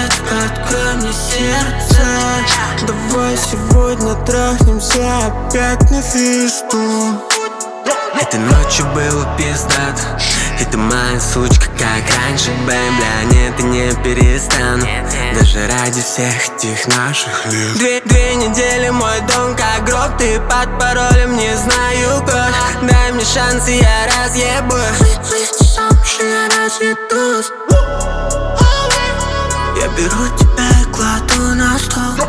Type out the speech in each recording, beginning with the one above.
детка, открой мне сердце. Давай сегодня трахнемся опять на фисту. Этой ночью было пиздат, и ты моя сучка, как раньше, бэйб. Нет, и не перестану, даже ради всех этих наших лет. Две недели мой дом как гроб, ты под паролем, не знаю код. Дай мне шанс, и я разъебу. Выйди замуж, и я разведусь. Я беру тебя и кладу на стол.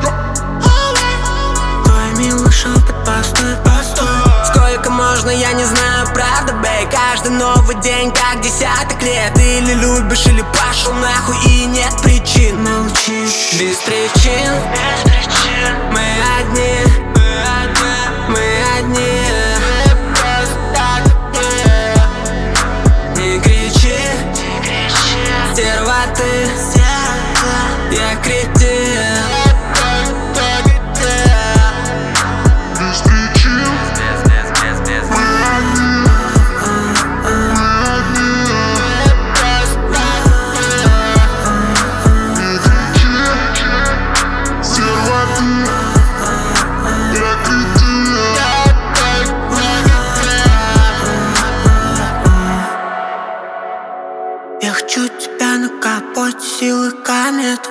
Твой милый шепот, постой, постой. Сколько можно, я не знаю, правда, бэй. Каждый новый день, как десяток лет. Или любишь, или пошел нахуй, и нет причин. Молчишь без причин. Мы одни, мы одни. Не кричи, стерва ты, я кретин. Я хочу тебя на капоте силы комет.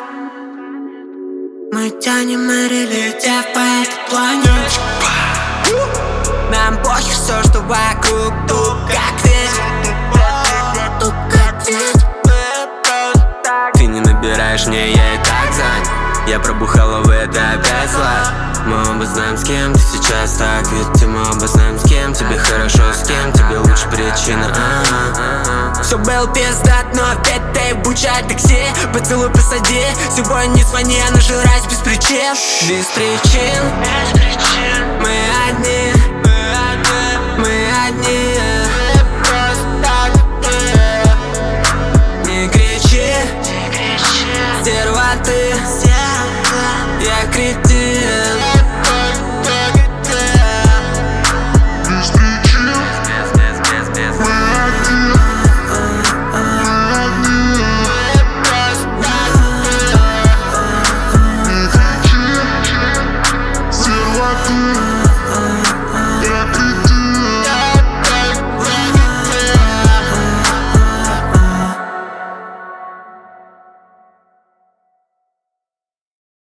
Мы тянем Мэри, летя по этой планете. Нам похер все, что вокруг, туп как ветер. Туп как ветер. Ты не набираешь мне, я и так занят. Я пробухала в это опять слад. Мы оба знаем, с кем ты сейчас так. Ведь мы оба знаем, с кем тебе хорошо, с кем тебе лучше причина. Все был пиздат, но опять ты бучай такси. Поцелуй посади, сегодня не звони, а нажирать без причин. Без причин, мы одни, мы одни. Не кричи, стерва ты, я кретин.